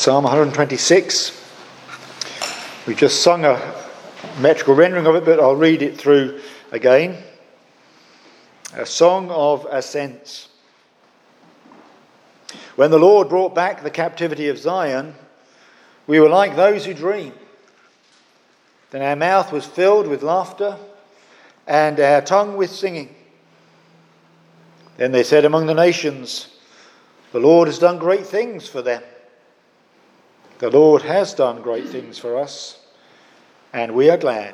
Psalm 126. We've just sung a metrical rendering of it, but I'll read it through again. A song of ascents. When the Lord brought back the captivity of Zion, we were like those who dream. Then our mouth was filled with laughter and our tongue with singing. Then they said among the nations, the Lord has done great things for them. The Lord has done great things for us, and we are glad.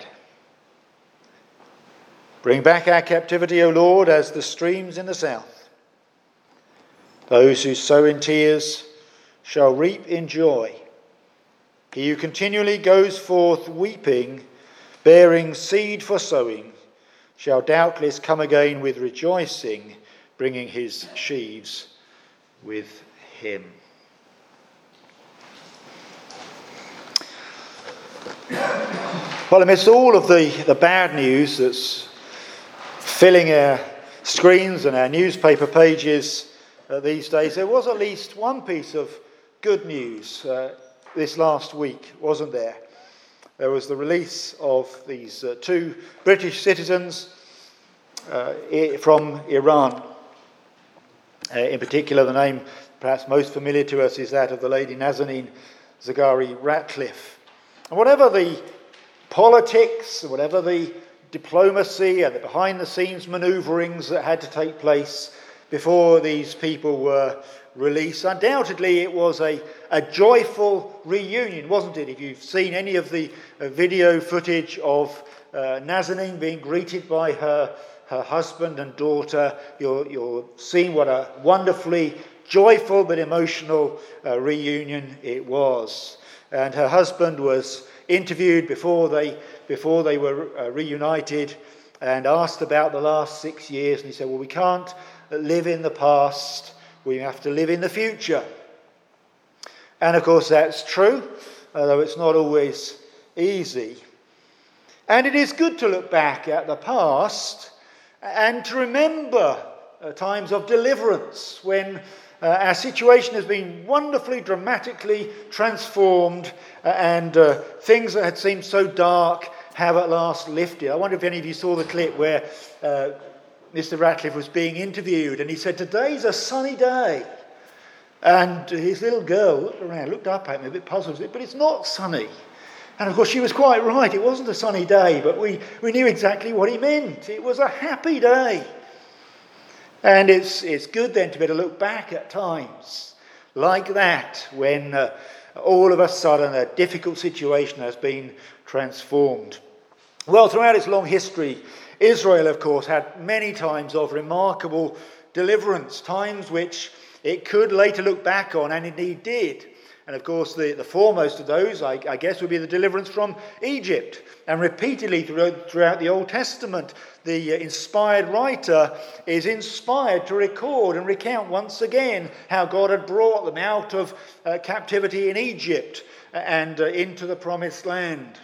Bring back our captivity, O Lord, as the streams in the south. Those who sow in tears shall reap in joy. He who continually goes forth weeping, bearing seed for sowing, shall doubtless come again with rejoicing, bringing his sheaves with him. Well, amidst all of the bad news that's filling our screens and our newspaper pages these days, there was at least one piece of good news this last week, wasn't there? There was the release of these two British citizens from Iran. In particular, the name perhaps most familiar to us is that of the lady Nazanin Zaghari-Ratcliffe. And whatever the politics, whatever the diplomacy and the behind-the-scenes manoeuvrings that had to take place before these people were released, undoubtedly it was a joyful reunion, wasn't it? If you've seen any of the video footage of Nazanin being greeted by her husband and daughter, you'll see what a wonderfully joyful but emotional reunion it was. And her husband was interviewed before they were reunited and asked about the last 6 years. And he said, well, we can't live in the past. We have to live in the future. And of course that's true, although it's not always easy. And it is good to look back at the past and to remember times of deliverance when our situation has been wonderfully, dramatically transformed and things that had seemed so dark have at last lifted. I wonder if any of you saw the clip where Mr. Ratcliffe was being interviewed and he said, today's a sunny day. And his little girl looked around, looked up at me, a bit puzzled, but it's not sunny. And of course she was quite right, it wasn't a sunny day, but we knew exactly what he meant. It was a happy day. And it's good then to be able to look back at times like that when all of a sudden a difficult situation has been transformed. Well, throughout its long history, Israel, of course, had many times of remarkable deliverance, times which it could later look back on, and indeed did. And of course, the foremost of those, I guess, would be the deliverance from Egypt. And repeatedly throughout the Old Testament, the inspired writer is inspired to record and recount once again how God had brought them out of captivity in Egypt and into the promised land.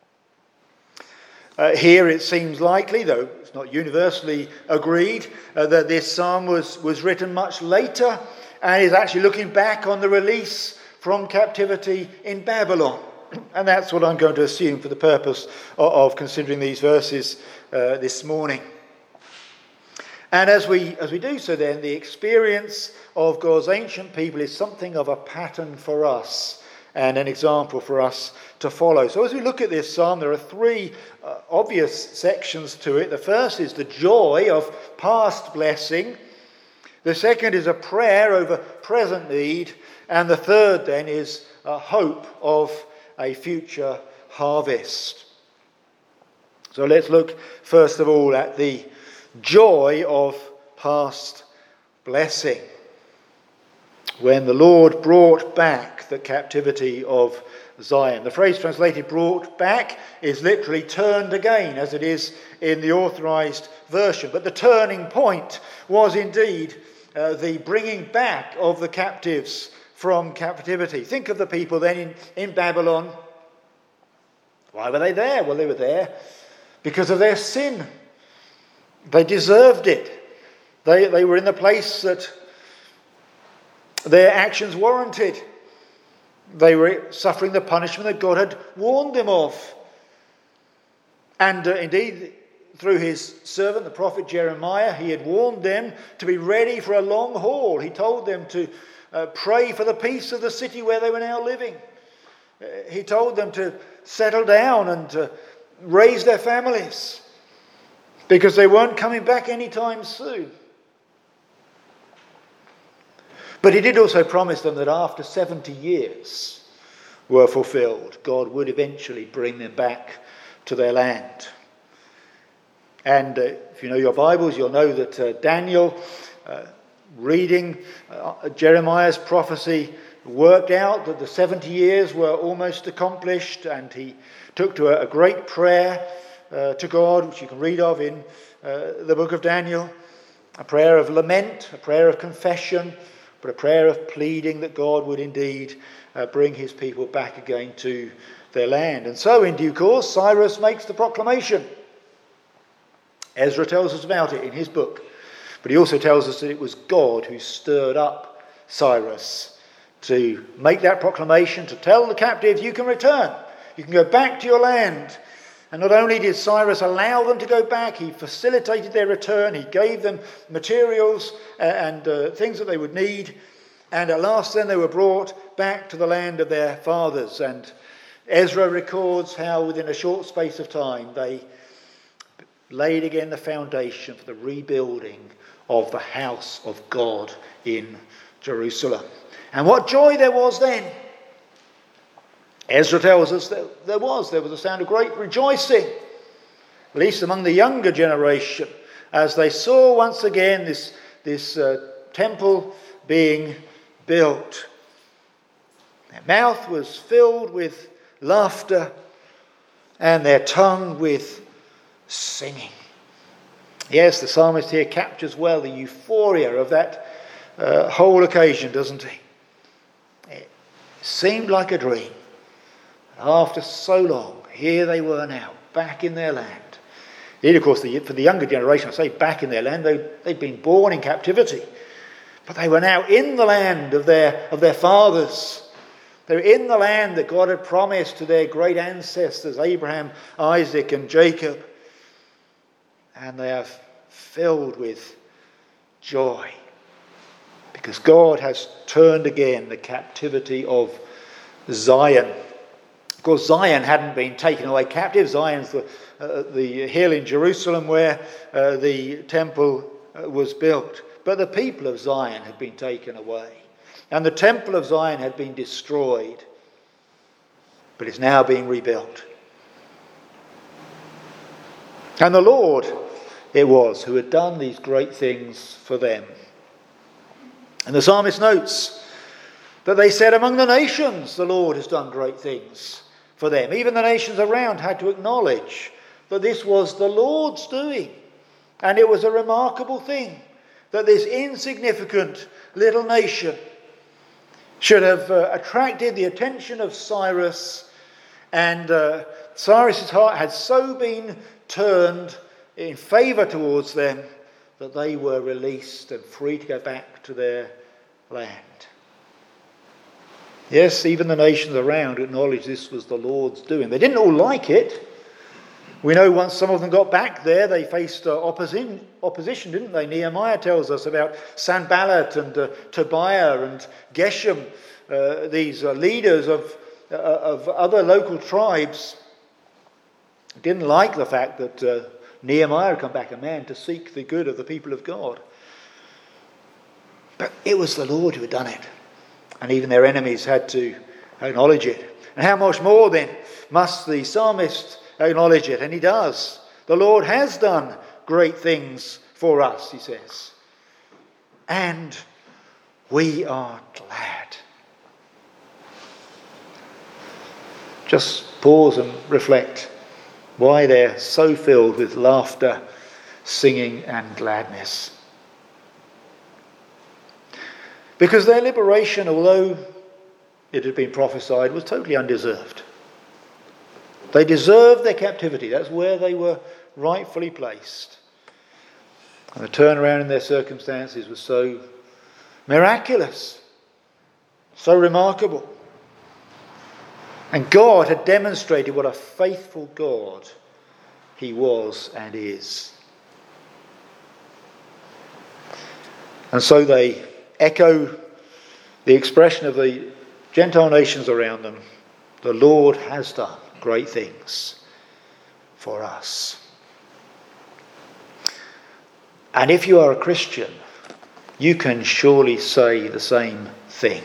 Here it seems likely, though it's not universally agreed, that this psalm was written much later and is actually looking back on the release from captivity in Babylon. And that's what I'm going to assume for the purpose of considering these verses this morning. And as we do so then, the experience of God's ancient people is something of a pattern for us and an example for us to follow. So as we look at this psalm, there are three obvious sections to it. The first is the joy of past blessing. The second is a prayer over present need. And the third then is a hope of a future harvest. So let's look first of all at the joy of past blessing. When the Lord brought back the captivity of Zion. The phrase translated brought back is literally turned again, as it is in the authorized version. But the turning point was indeed the bringing back of the captives from captivity. Think of the people then in Babylon. Why were they there? Well, they were there because of their sin. They deserved it. They were in the place that their actions warranted. They were suffering the punishment that God had warned them of. And indeed, through his servant, the prophet Jeremiah, he had warned them to be ready for a long haul. He told them to pray for the peace of the city where they were now living. He told them to settle down and to raise their families, because they weren't coming back anytime soon. But he did also promise them that after 70 years were fulfilled, God would eventually bring them back to their land. And if you know your Bibles, you'll know that Daniel, reading Jeremiah's prophecy, worked out that the 70 years were almost accomplished, and he took to a great prayer to God, which you can read of in the book of Daniel, a prayer of lament, a prayer of confession, but a prayer of pleading that God would indeed bring his people back again to their land. And so in due course, Cyrus makes the proclamation. Ezra tells us about it in his book, but he also tells us that it was God who stirred up Cyrus to make that proclamation, to tell the captives, you can return, you can go back to your land. And not only did Cyrus allow them to go back, he facilitated their return, he gave them materials and things that they would need, and at last then they were brought back to the land of their fathers. And Ezra records how within a short space of time they laid again the foundation for the rebuilding of the house of God in Jerusalem. And what joy there was then! Ezra tells us that there was a sound of great rejoicing, at least among the younger generation, as they saw once again this temple being built. Their mouth was filled with laughter and their tongue with singing. Yes, the psalmist here captures well the euphoria of that whole occasion, doesn't he? It seemed like a dream. After so long, here they were now, back in their land. Indeed, of course, for the younger generation, I say back in their land, they'd been born in captivity. But they were now in the land of their fathers. They were in the land that God had promised to their great ancestors, Abraham, Isaac and Jacob. And they are filled with joy, because God has turned again the captivity of Zion. Of course, Zion hadn't been taken away captive. Zion's the hill in Jerusalem where the temple was built. But the people of Zion had been taken away. And the temple of Zion had been destroyed. But it's now being rebuilt. And the Lord it was who had done these great things for them. And the psalmist notes that they said, among the nations the Lord has done great things for them. Even the nations around had to acknowledge that this was the Lord's doing. And it was a remarkable thing that this insignificant little nation should have attracted the attention of Cyrus. And Cyrus's heart had so been turned in favour towards them that they were released and free to go back to their land. Yes, even the nations around acknowledged this was the Lord's doing. They didn't all like it. We know once some of them got back there, they faced opposition, didn't they? Nehemiah tells us about Sanballat and Tobiah and Geshem, these leaders of other local tribes. Didn't like the fact that Nehemiah had come back, a man to seek the good of the people of God. But it was the Lord who had done it. And even their enemies had to acknowledge it. And how much more then must the psalmist acknowledge it? And he does. The Lord has done great things for us, he says. And we are glad. Just pause and reflect why they're so filled with laughter, singing and gladness. Because their liberation, although it had been prophesied, was totally undeserved. They deserved their captivity. That's where they were rightfully placed. And the turnaround in their circumstances was so miraculous, so remarkable. And God had demonstrated what a faithful God he was and is. And so they echo the expression of the Gentile nations around them. The Lord has done great things for us. And if you are a Christian, you can surely say the same thing.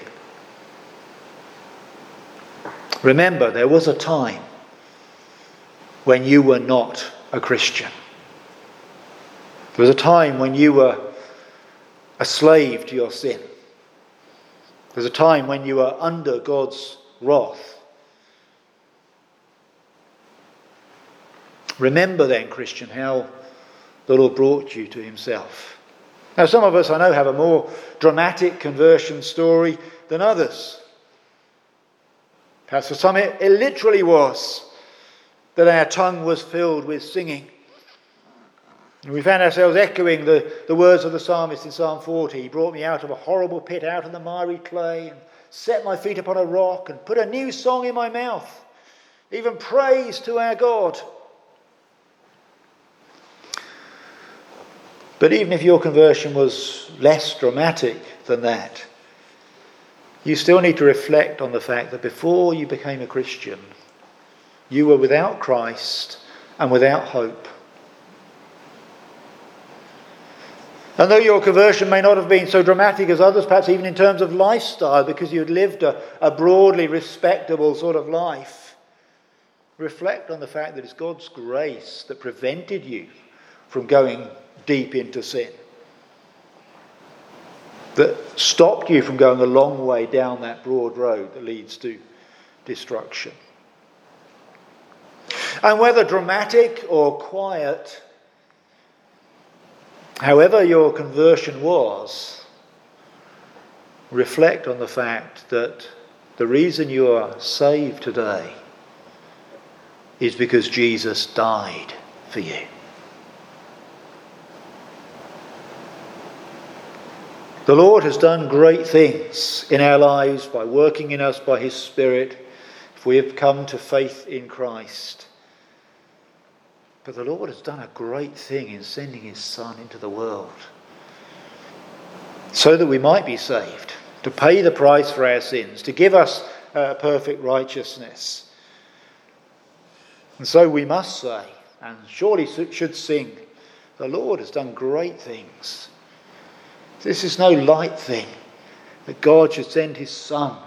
Remember, there was a time when you were not a Christian. There was a time when you were a slave to your sin. There was a time when you were under God's wrath. Remember then, Christian, how the Lord brought you to himself. Now, some of us, I know, have a more dramatic conversion story than others. Perhaps for some it literally was that our tongue was filled with singing. And we found ourselves echoing the words of the psalmist in Psalm 40. He brought me out of a horrible pit, out of the miry clay, and set my feet upon a rock, and put a new song in my mouth, even praise to our God. But even if your conversion was less dramatic than that, you still need to reflect on the fact that before you became a Christian, you were without Christ and without hope. And though your conversion may not have been so dramatic as others, perhaps even in terms of lifestyle, because you had lived a broadly respectable sort of life, reflect on the fact that it's God's grace that prevented you from going deep into sin, that stopped you from going a long way down that broad road that leads to destruction. And whether dramatic or quiet, however your conversion was, reflect on the fact that the reason you are saved today is because Jesus died for you. The Lord has done great things in our lives by working in us by his Spirit if we have come to faith in Christ. But the Lord has done a great thing in sending his Son into the world so that we might be saved, to pay the price for our sins, to give us perfect righteousness. And so we must say, and surely should sing, the Lord has done great things. This is no light thing, that God should send his Son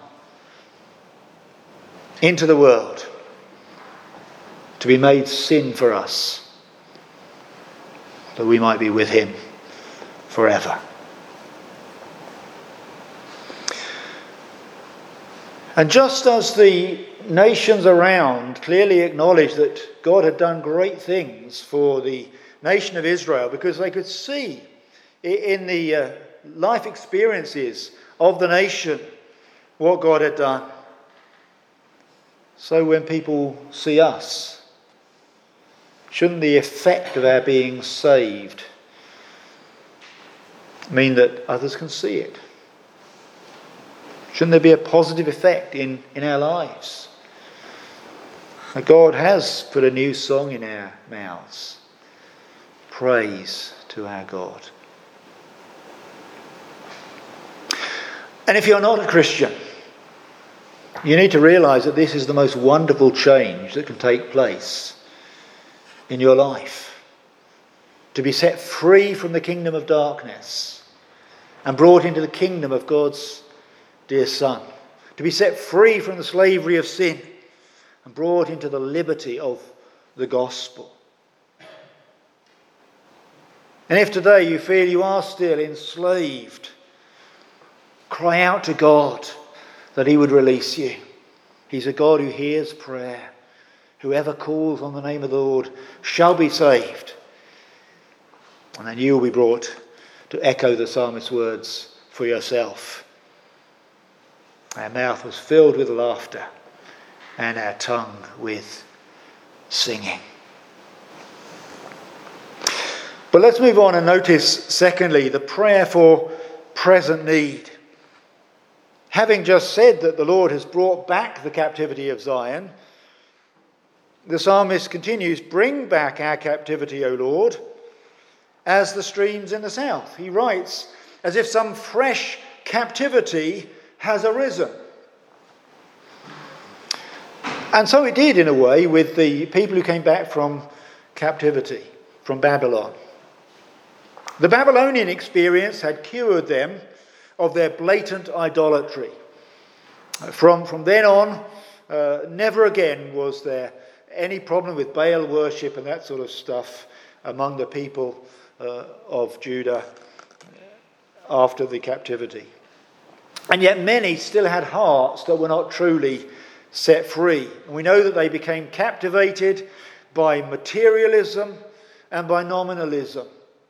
into the world to be made sin for us, that we might be with him forever. And just as the nations around clearly acknowledged that God had done great things for the nation of Israel, because they could see in the life experiences of the nation what God had done, so when people see us, shouldn't the effect of our being saved mean that others can see it? Shouldn't there be a positive effect in our lives? That God has put a new song in our mouths. Praise to our God. And if you're not a Christian, you need to realise that this is the most wonderful change that can take place in your life. To be set free from the kingdom of darkness and brought into the kingdom of God's dear Son. To be set free from the slavery of sin and brought into the liberty of the gospel. And if today you feel you are still enslaved, cry out to God that he would release you. He's a God who hears prayer. Whoever calls on the name of the Lord shall be saved. And then you will be brought to echo the psalmist's words for yourself. Our mouth was filled with laughter and our tongue with singing. But let's move on and notice, secondly, the prayer for present need. Having just said that the Lord has brought back the captivity of Zion, the psalmist continues, "Bring back our captivity, O Lord, as the streams in the south." He writes as if some fresh captivity has arisen. And so it did, in a way, with the people who came back from captivity, from Babylon. The Babylonian experience had cured them of their blatant idolatry. From then on, never again was there any problem with Baal worship and that sort of stuff among the people of Judah after the captivity. And yet many still had hearts that were not truly set free. And we know that they became captivated by materialism and by nominalism.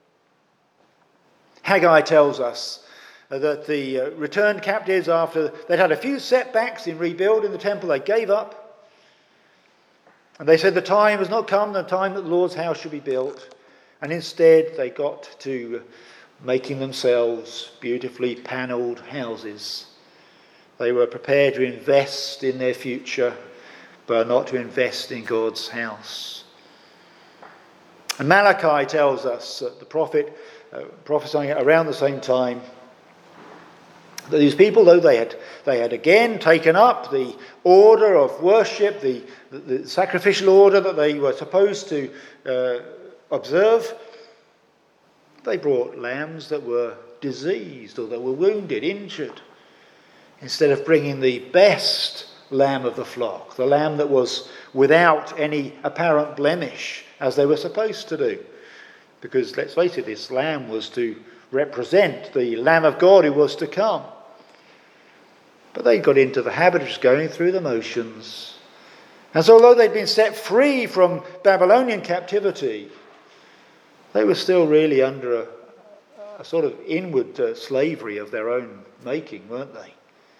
Haggai tells us that the returned captives, after they'd had a few setbacks in rebuilding the temple, they gave up. And they said the time has not come, the time that the Lord's house should be built. And instead they got to making themselves beautifully panelled houses. They were prepared to invest in their future, but not to invest in God's house. And Malachi tells us, the prophet prophesying around the same time, that these people, though they had again taken up the order of worship, the sacrificial order that they were supposed to observe, they brought lambs that were diseased or that were wounded, injured, instead of bringing the best lamb of the flock, the lamb that was without any apparent blemish, as they were supposed to do. Because, let's face it, this lamb was to represent the Lamb of God who was to come. But they got into the habit of just going through the motions. And so although they'd been set free from Babylonian captivity, they were still really under a sort of inward slavery of their own making, weren't they?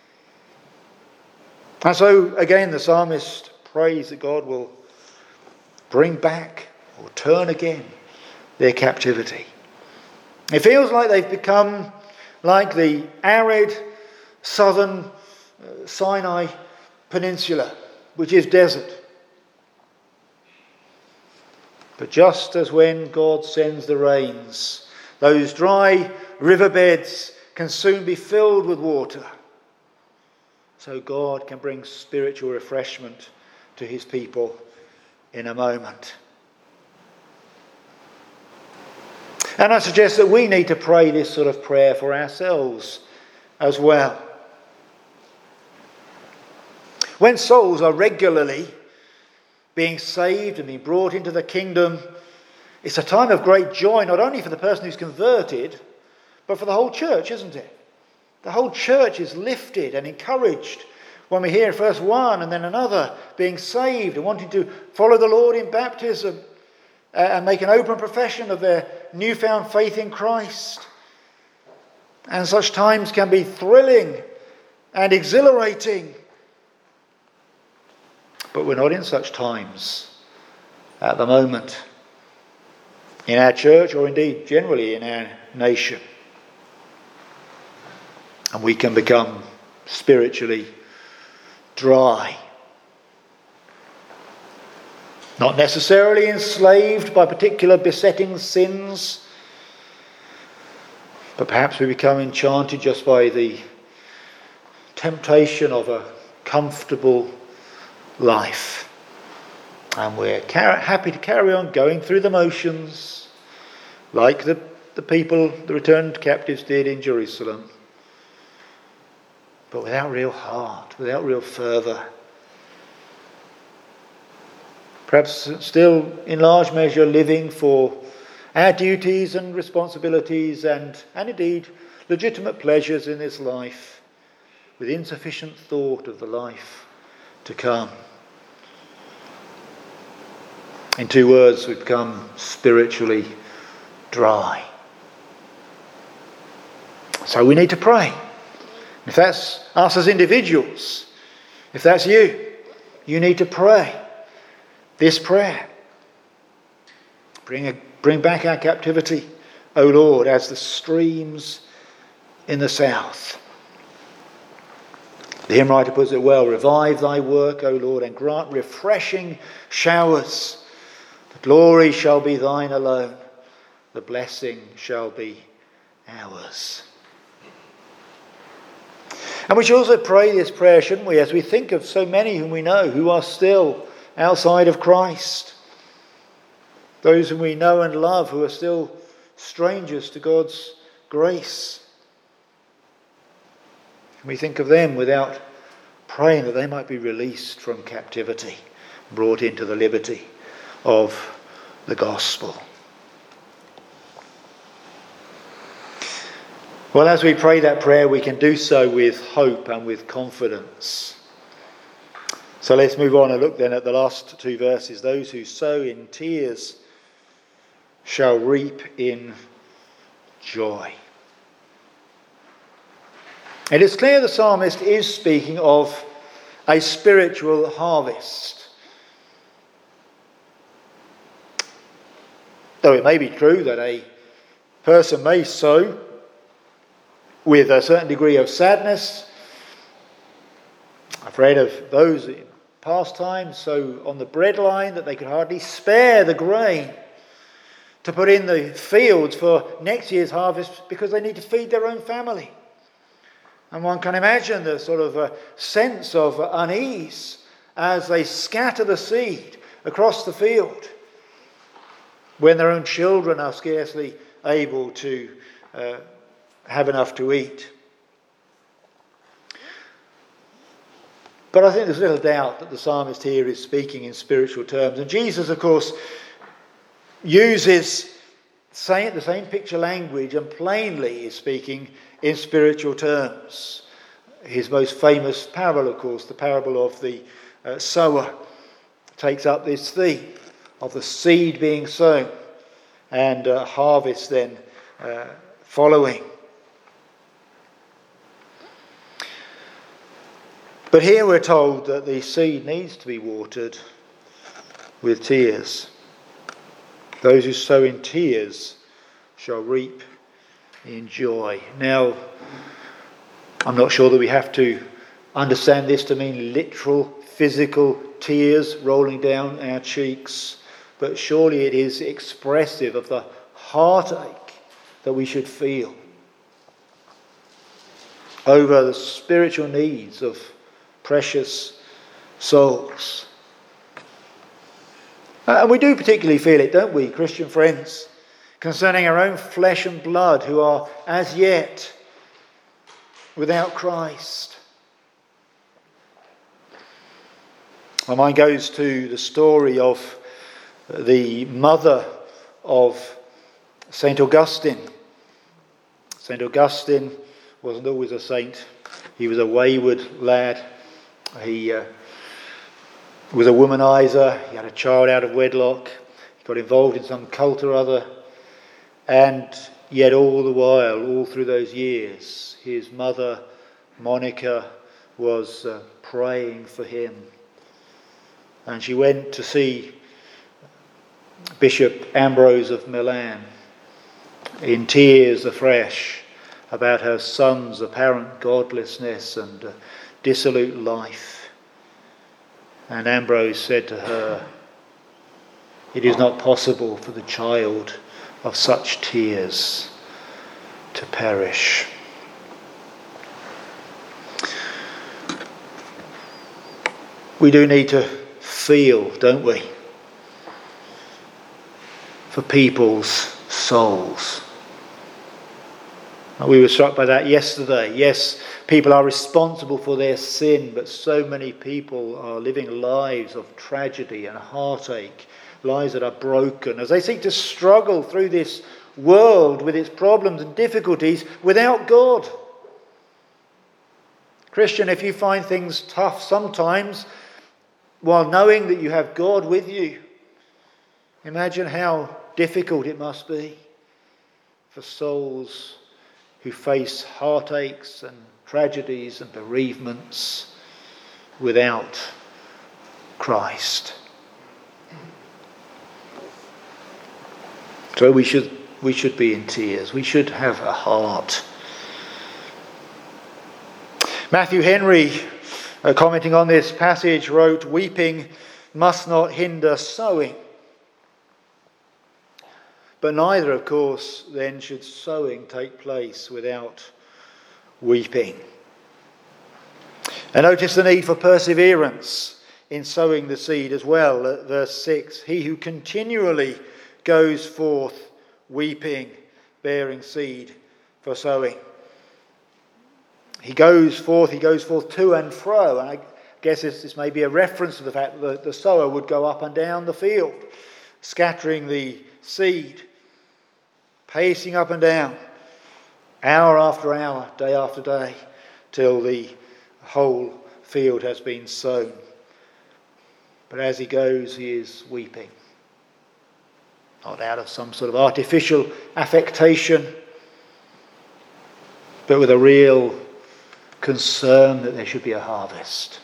And so again the psalmist prays that God will bring back or turn again their captivity. It feels like they've become like the arid southern Sinai Peninsula, which is desert. But just as when God sends the rains, those dry riverbeds can soon be filled with water. So God can bring spiritual refreshment to his people in a moment. And I suggest that we need to pray this sort of prayer for ourselves as well. When souls are regularly being saved and being brought into the kingdom, it's a time of great joy, not only for the person who's converted, but for the whole church, isn't it? The whole church is lifted and encouraged when we hear first one and then another being saved and wanting to follow the Lord in baptism and make an open profession of their newfound faith in Christ. And such times can be thrilling and exhilarating. But we're not in such times at the moment in our church, or indeed generally in our nation. And we can become spiritually dry. Not necessarily enslaved by particular besetting sins, but perhaps we become enchanted just by the temptation of a comfortable life. And we're happy to carry on going through the motions like the people, the returned captives did in Jerusalem, but without real heart, without real fervour. Perhaps still in large measure living for our duties and responsibilities and indeed legitimate pleasures in this life, with insufficient thought of the life to come. In two words, we've become spiritually dry. So we need to pray. If that's us as individuals, if that's you, you need to pray this prayer. Bring back our captivity, O Lord, as the streams in the south. The hymn writer puts it well: revive thy work, O Lord, and grant refreshing showers. The glory shall be thine alone. The blessing shall be ours. And we should also pray this prayer, shouldn't we, as we think of so many whom we know who are still outside of Christ. Those whom we know and love who are still strangers to God's grace. We think of them without praying that they might be released from captivity, brought into the liberty of the gospel. Well, as we pray that prayer, we can do so with hope and with confidence. So let's move on and look then at the last two verses. Those who sow in tears shall reap in joy. It is clear the psalmist is speaking of a spiritual harvest. Though it may be true that a person may sow with a certain degree of sadness. I've read of those in past times so on the breadline that they could hardly spare the grain to put in the fields for next year's harvest because they need to feed their own family. And one can imagine the sort of sense of unease as they scatter the seed across the field when their own children are scarcely able to have enough to eat. But I think there's little doubt that the psalmist here is speaking in spiritual terms. And Jesus, of course, uses the same picture language and plainly is speaking in spiritual terms. His most famous parable, of course, the parable of the sower, takes up this theme of the seed being sown and harvest then following. But here we're told that the seed needs to be watered with tears. Those who sow in tears shall reap in joy. Now, I'm not sure that we have to understand this to mean literal, physical tears rolling down our cheeks, but surely it is expressive of the heartache that we should feel over the spiritual needs of precious souls. And we do particularly feel it, don't we, Christian friends, concerning our own flesh and blood who are as yet without Christ. My mind goes to the story of the mother of St. Augustine. St. Augustine wasn't always a saint. He was a wayward lad. He was a womanizer. He had a child out of wedlock. He got involved in some cult or other. And yet all the while, all through those years, his mother, Monica, was praying for him. And she went to see Bishop Ambrose of Milan in tears afresh about her son's apparent godlessness and dissolute life. And Ambrose said to her, "It is not possible for the child of such tears to perish." We do need to feel, don't we, for people's souls. We were struck by that yesterday. Yes, people are responsible for their sin, but so many people are living lives of tragedy and heartache, lives that are broken, as they seek to struggle through this world with its problems and difficulties without God. Christian, if you find things tough sometimes, while knowing that you have God with you, imagine how difficult it must be for souls who face heartaches and tragedies and bereavements without Christ. So we should be in tears. We should have a heart. Matthew Henry commenting on this passage, wrote, "Weeping must not hinder sowing. But neither, of course, then should sowing take place without weeping." And notice the need for perseverance in sowing the seed as well. At verse 6, "He who continually goes forth weeping, bearing seed for sowing." He goes forth to and fro. And I guess this may be a reference to the fact that the sower would go up and down the field, scattering the seed, pacing up and down, hour after hour, day after day, till the whole field has been sown. But as he goes, he is weeping. Not out of some sort of artificial affectation, but with a real concern that there should be a harvest.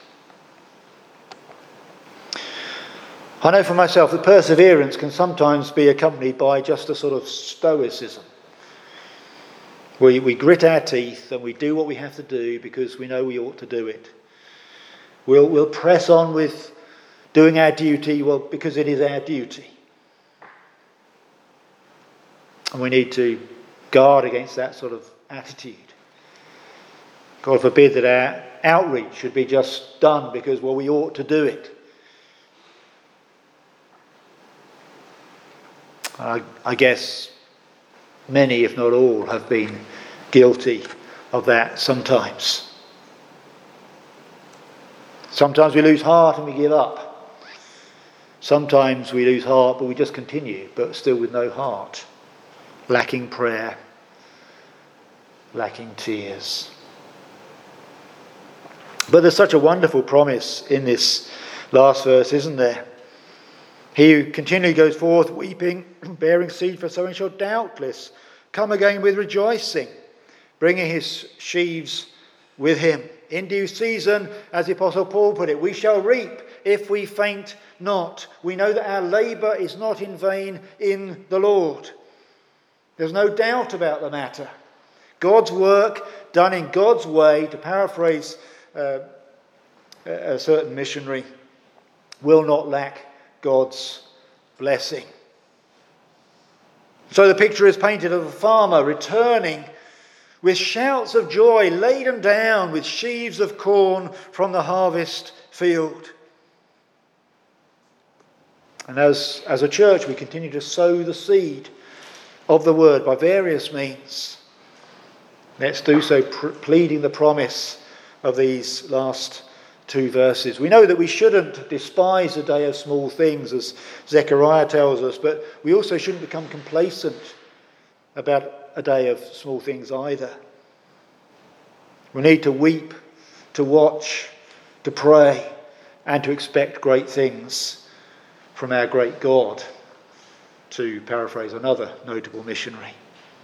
I know for myself that perseverance can sometimes be accompanied by just a sort of stoicism. We grit our teeth and we do what we have to do because we know we ought to do it. We'll press on with doing our duty, because it is our duty. And we need to guard against that sort of attitude. God forbid that our outreach should be just done because, we ought to do it. I guess many, if not all, have been guilty of that sometimes. Sometimes we lose heart and we give up. Sometimes we lose heart but we just continue, but still with no heart. Lacking prayer, lacking tears. But there's such a wonderful promise in this last verse, isn't there? "He who continually goes forth weeping, bearing seed for sowing, shall doubtless come again with rejoicing, bringing his sheaves with him. In due season," as the Apostle Paul put it, "we shall reap if we faint not. We know that our labour is not in vain in the Lord." There's no doubt about the matter. God's work done in God's way, to paraphrase a certain missionary, will not lack God's blessing. So the picture is painted of a farmer returning with shouts of joy, laden down with sheaves of corn from the harvest field. And as a church, we continue to sow the seed of the word by various means. Let's do so pleading the promise of these last two verses. We know that we shouldn't despise a day of small things, as Zechariah tells us, but we also shouldn't become complacent about a day of small things either. We need to weep, to watch, to pray, and to expect great things from our great God, to paraphrase another notable missionary.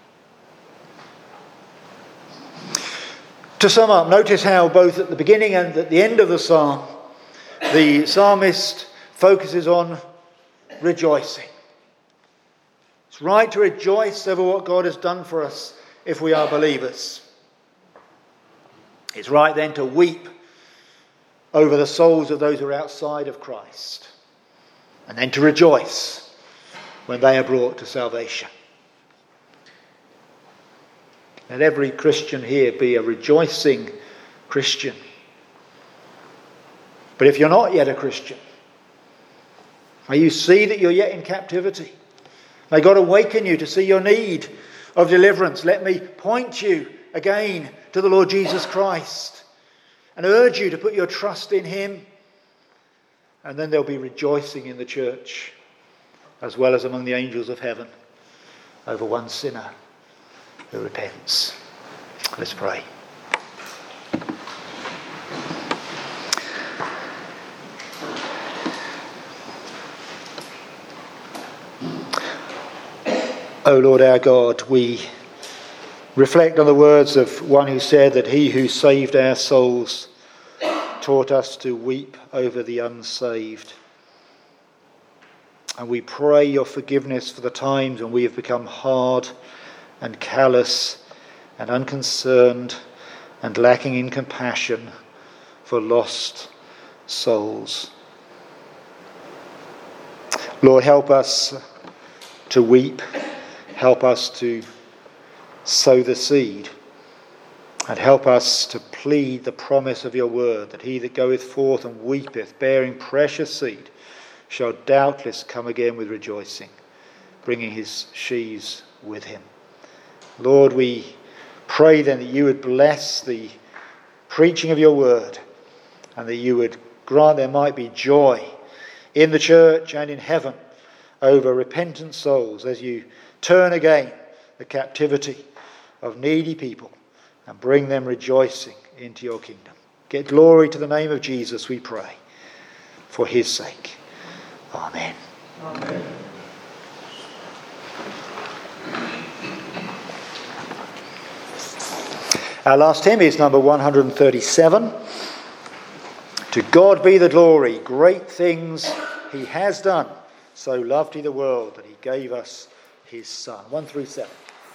To sum up, notice how both at the beginning and at the end of the psalm, the psalmist focuses on rejoicing. It's right to rejoice over what God has done for us if we are believers. It's right then to weep over the souls of those who are outside of Christ, and then to rejoice when they are brought to salvation. Let every Christian here be a rejoicing Christian. But if you're not yet a Christian, may you see that you're yet in captivity. May God awaken you to see your need of deliverance. Let me point you again to the Lord Jesus Christ and urge you to put your trust in him. And then there'll be rejoicing in the church as well as among the angels of heaven over one sinner who repents. Let's pray. O Lord our God, we reflect on the words of one who said that he who saved our souls taught us to weep over the unsaved. And we pray your forgiveness for the times when we have become hard and callous and unconcerned and lacking in compassion for lost souls. Lord, help us to weep, help us to sow the seed, and help us to plead the promise of your word, that he that goeth forth and weepeth, bearing precious seed, shall doubtless come again with rejoicing, bringing his sheaves with him. Lord, we pray then that you would bless the preaching of your word, and that you would grant there might be joy in the church and in heaven over repentant souls as you turn again the captivity of needy people and bring them rejoicing into your kingdom. Get glory to the name of Jesus, we pray, for his sake. Amen. Amen. Our last hymn is number 137. To God be the glory, great things he has done. So loved he the world that he gave us his Son. 137.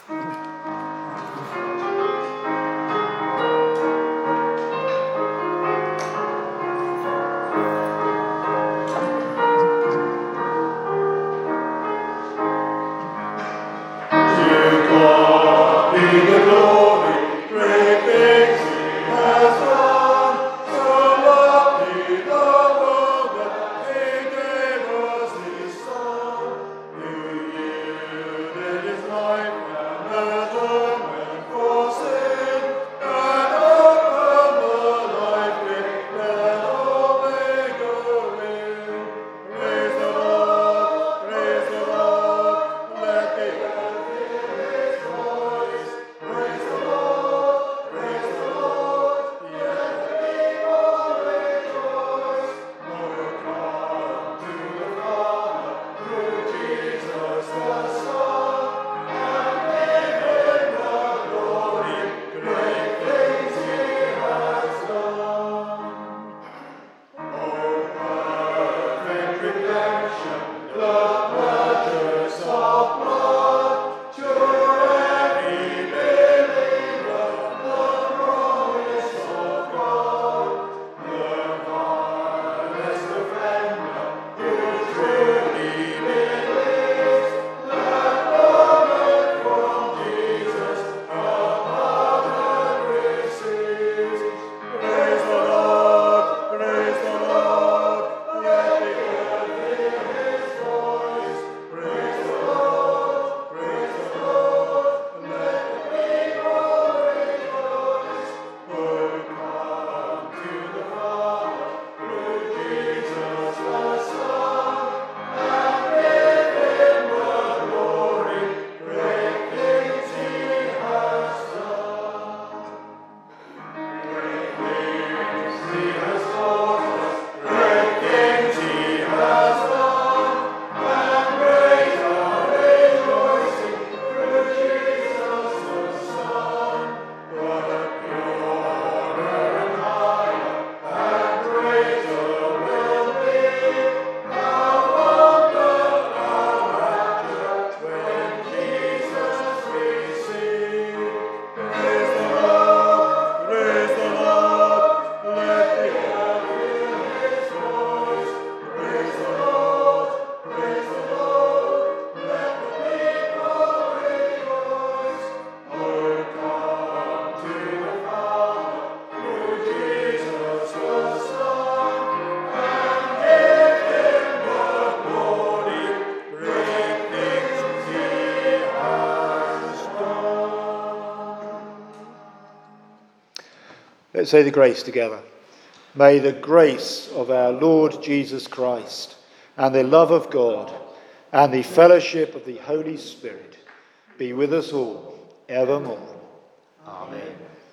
Let's say the grace together. May the grace of our Lord Jesus Christ and the love of God and the fellowship of the Holy Spirit be with us all evermore. Amen.